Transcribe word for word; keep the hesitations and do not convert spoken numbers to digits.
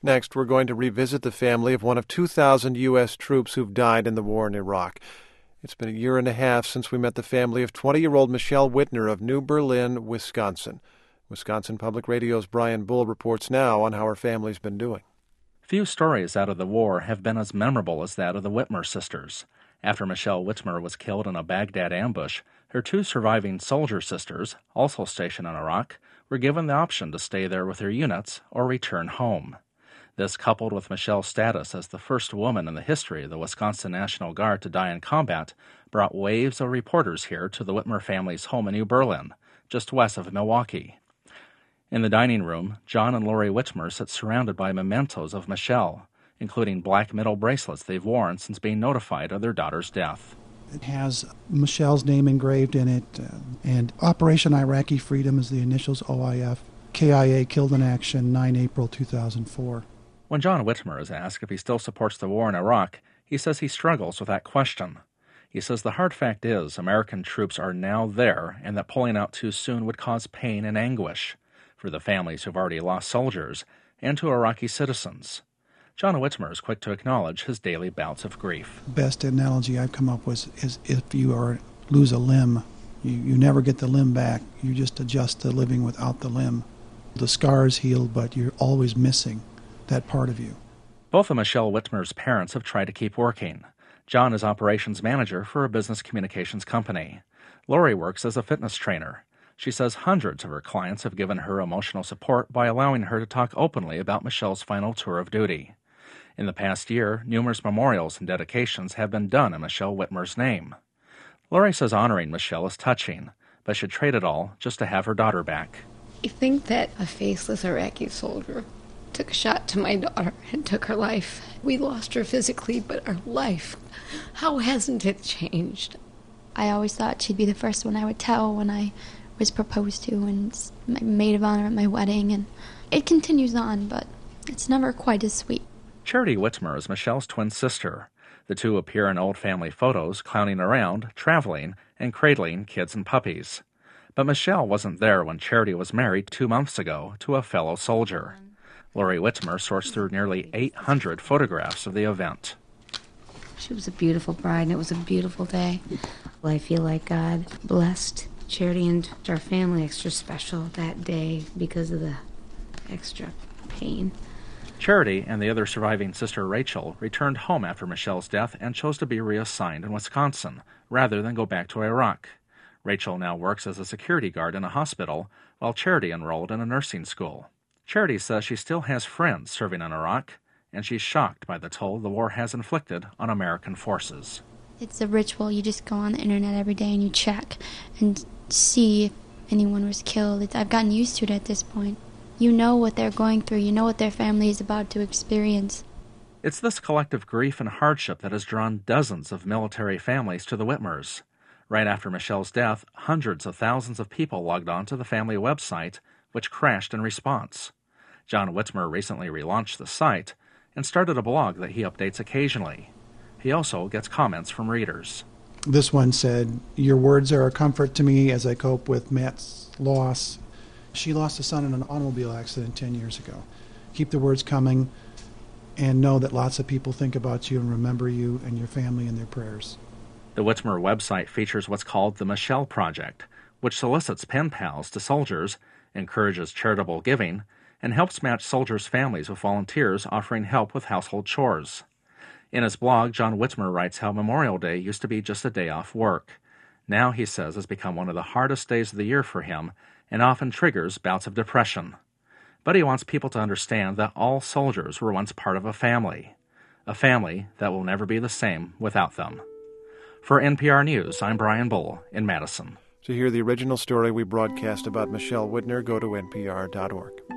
Next, we're going to revisit the family of one of two thousand U S troops who've died in the war in Iraq. It's been a year and a half since we met the family of twenty-year-old Michelle Whitner of New Berlin, Wisconsin. Wisconsin Public Radio's Brian Bull reports now on how her family's been doing. Few stories out of the war have been as memorable as that of the Whitmer sisters. After Michelle Whitmer was killed in a Baghdad ambush, her two surviving soldier sisters, also stationed in Iraq, were given the option to stay there with their units or return home. This, coupled with Michelle's status as the first woman in the history of the Wisconsin National Guard to die in combat, brought waves of reporters here to the Whitmer family's home in New Berlin, just west of Milwaukee. In the dining room, John and Lori Whitmer sit surrounded by mementos of Michelle, including black metal bracelets they've worn since being notified of their daughter's death. It has Michelle's name engraved in it, uh, and Operation Iraqi Freedom is the initials O I F. K I A killed in action, nine April two thousand four. When John Whitmer is asked if he still supports the war in Iraq, he says he struggles with that question. He says the hard fact is American troops are now there and that pulling out too soon would cause pain and anguish for the families who've already lost soldiers and to Iraqi citizens. John Whitmer is quick to acknowledge his daily bouts of grief. The best analogy I've come up with is if you are lose a limb, you, you never get the limb back. You just adjust to living without the limb. The scars heal, but you're always missing that part of you. Both of Michelle Whitmer's parents have tried to keep working. John is operations manager for a business communications company. Lori works as a fitness trainer. She says hundreds of her clients have given her emotional support by allowing her to talk openly about Michelle's final tour of duty. In the past year, numerous memorials and dedications have been done in Michelle Whitmer's name. Lori says honoring Michelle is touching, but should trade it all just to have her daughter back. I think that a faceless Iraqi soldier took a shot to my daughter and took her life. We lost her physically, but her life, how hasn't it changed? I always thought she'd be the first one I would tell when I was proposed to and my maid of honor at my wedding, and it continues on, but it's never quite as sweet. Charity Whitmer is Michelle's twin sister. The two appear in old family photos, clowning around, traveling, and cradling kids and puppies. But Michelle wasn't there when Charity was married two months ago to a fellow soldier. Lori Whitmer sorts through nearly eight hundred photographs of the event. She was a beautiful bride, and it was a beautiful day. I feel like God blessed Charity and our family extra special that day because of the extra pain. Charity and the other surviving sister, Rachel, returned home after Michelle's death and chose to be reassigned in Wisconsin rather than go back to Iraq. Rachel now works as a security guard in a hospital, while Charity enrolled in a nursing school. Charity says she still has friends serving in Iraq, and she's shocked by the toll the war has inflicted on American forces. It's a ritual. You just go on the internet every day and you check and see if anyone was killed. It's, I've gotten used to it at this point. You know what they're going through. You know what their family is about to experience. It's this collective grief and hardship that has drawn dozens of military families to the Whitmers. Right after Michelle's death, hundreds of thousands of people logged on to the family website, which crashed in response. John Whitmer recently relaunched the site and started a blog that he updates occasionally. He also gets comments from readers. This one said, "Your words are a comfort to me as I cope with Matt's loss. She lost a son in an automobile accident ten years ago. Keep the words coming and know that lots of people think about you and remember you and your family in their prayers." The Whitmer website features what's called the Michelle Project, which solicits pen pals to soldiers, encourages charitable giving, and helps match soldiers' families with volunteers offering help with household chores. In his blog, John Whitmer writes how Memorial Day used to be just a day off work. Now, he says, has become one of the hardest days of the year for him and often triggers bouts of depression. But he wants people to understand that all soldiers were once part of a family, a family that will never be the same without them. For N P R News, I'm Brian Bull in Madison. To hear the original story we broadcast about Michelle Whitner, go to N P R dot org.